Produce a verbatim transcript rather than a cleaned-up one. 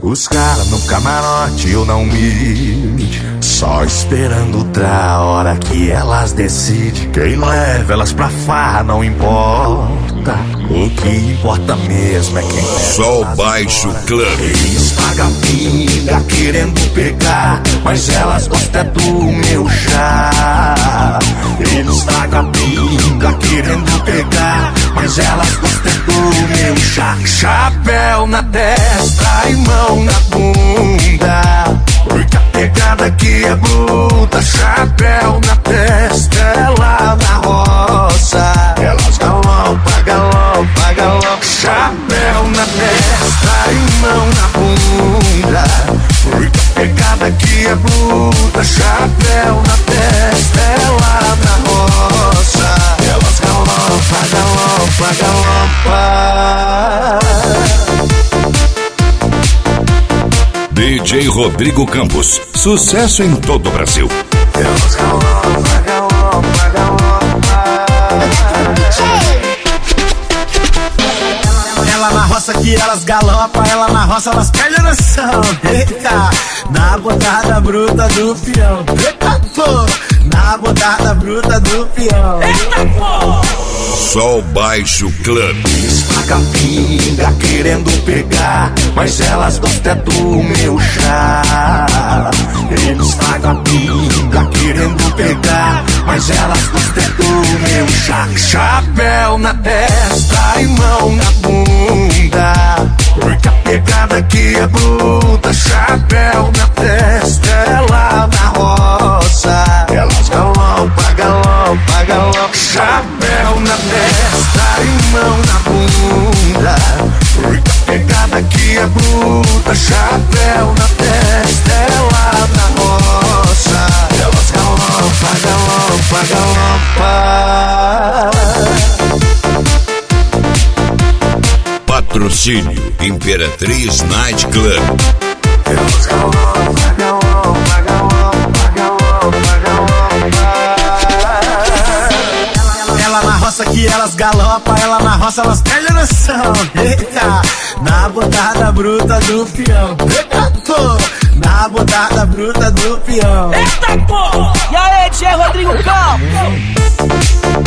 Os caras no camarote eu não mide, só esperando outra hora que elas decidem. Quem leva elas pra farra não importa, o que importa mesmo é quem leva. Sol Baixo Club. Eles pagam pinga querendo pegar, mas elas gostam do meu chá. Eles pagam pinga querendo pegar, mas elas gostam do meu chá. Chapéu na testa e mão na bunda, porque a pegada aqui é bruta. Chapéu na testa, é lá na roça. Elas galopam, galopam, galopam. Chapéu na testa e mão na bunda, porque a pegada aqui é bruta. Chapéu na testa, é lá na roça. Elas galopam, galopam, galopam. D J Rodrigo Campos, sucesso em todo o Brasil. Elas galopam, galopam, galopam. Ela na roça que elas galopam, ela na roça elas perdem a noção. Eita, na botada bruta do peão. Eita, pô, na botada bruta do peão. Eita, pô. Sol Baixo Club. Eles pagam pinga querendo pegar, mas elas gostam do meu chá. Eles pagam pinga querendo pegar, mas elas gostam do meu chá. Chapéu na testa e mão na bunda, porque a pegada aqui é bruta. Chapéu na testa, é lá na roça. Elas galopam, galopam, galopam. Chapéu na testa e mão na bunda, porque a pegada aqui é bruta. Chapéu na testa, é lá na roça. Elas galopam, galopam, galopam. Patrocínio Imperatriz Night Club. Elas galopam, galopam, galopam, galopam, galopam. Ela na roça que elas galopam, ela na roça elas perdem a noção. Eita, na botada bruta do peão. Eita, pô, na botada bruta do peão. Eita, pô! E aí, D J Rodrigo Campos?